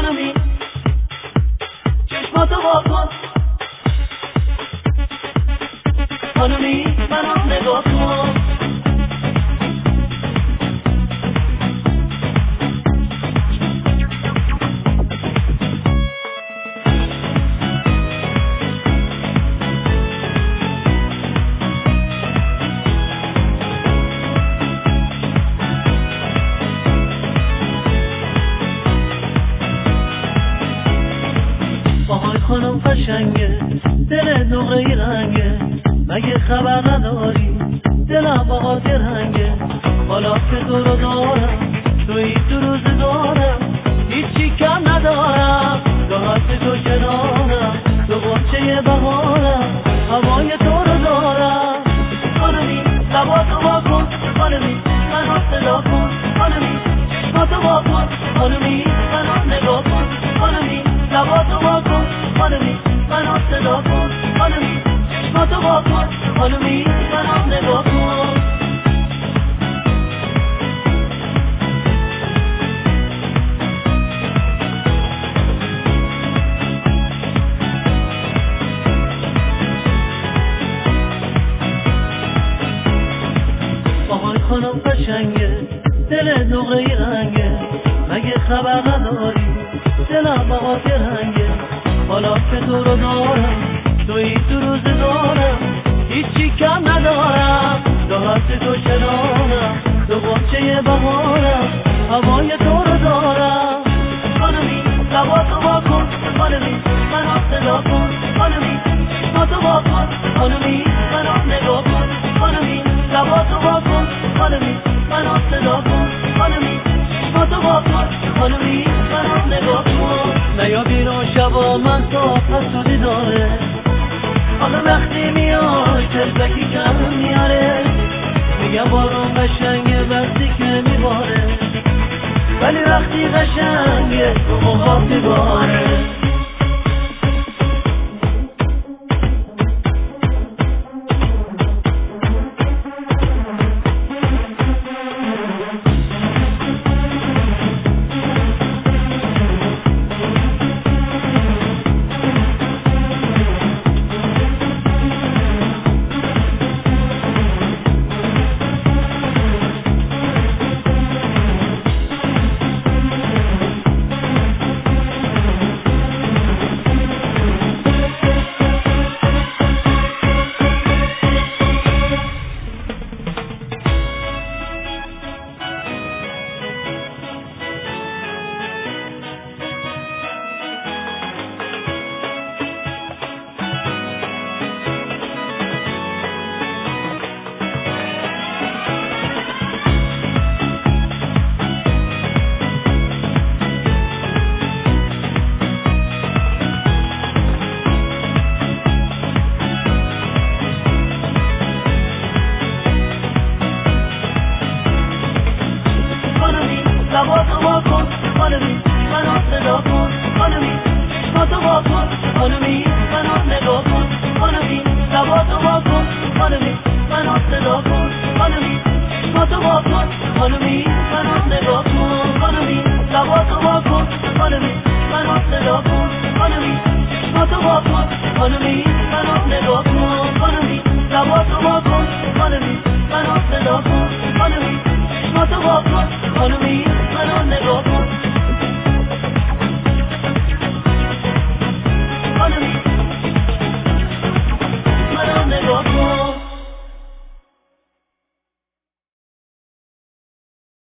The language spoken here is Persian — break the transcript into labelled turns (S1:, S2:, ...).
S1: خانمی چشماتو وا کن خانمی منو نگاه کن خانم قشنگه دل نقره رنگه مگه خبر نداری دلم باهات رنگه حالا که تو رو دارم توی تو روز دارم هیچی کم ندارم راحت تو کنارم تو غنچه بهارم هوای تو رو دارم خانمی لباتو وا کن خانمی منو صدا کن خانمی چشماتو وا کن خانمی منو نگاه کن خانمی لباتو وا کن خانمی منو صدا کن خانمی چشماتو وا کن خانمی منو نگاه کن آهای خانم قشنگه دل نقره رنگه مگه خبر نداری دلم باهات رنگه حالا که تو رو دارم توی تو روز دارم هیچی کم ندارم راحت تو کنارم تو غنچه بهارم هوای تو رو دارم خانمی لباتو وا کن خانمی منو صدا کن خانمی چشماتو وا کن خانمی منو نگاه کن خانمی لباتو وا کن خانمی منو صدا کن خانمی چشماتو وا کن خانمی منو نگاه کن نیا بیرون شبا من تو حسودی داره آخه وقتی میاد ترزکی کم میاره میگم بارون قشنگه وقتی که میباره ولی وقتی قشنگه تو موهات میباره لباتو وا کن خانمی منو صدا کن خانمی چشماتو وا کن خانمی منو نگاه کن خانمی لباتو وا کن خانمی منو صدا کن خانمی چشماتو وا کن خانمی منو نگاه کن خانمی لباتو وا کن خانمی منو صدا کن خانمی چشماتو وا کن خانمی منو نگاه کن خانمی لباتو وا کن خانمی منو صدا کن خانمی چشماتو وا کن خانمی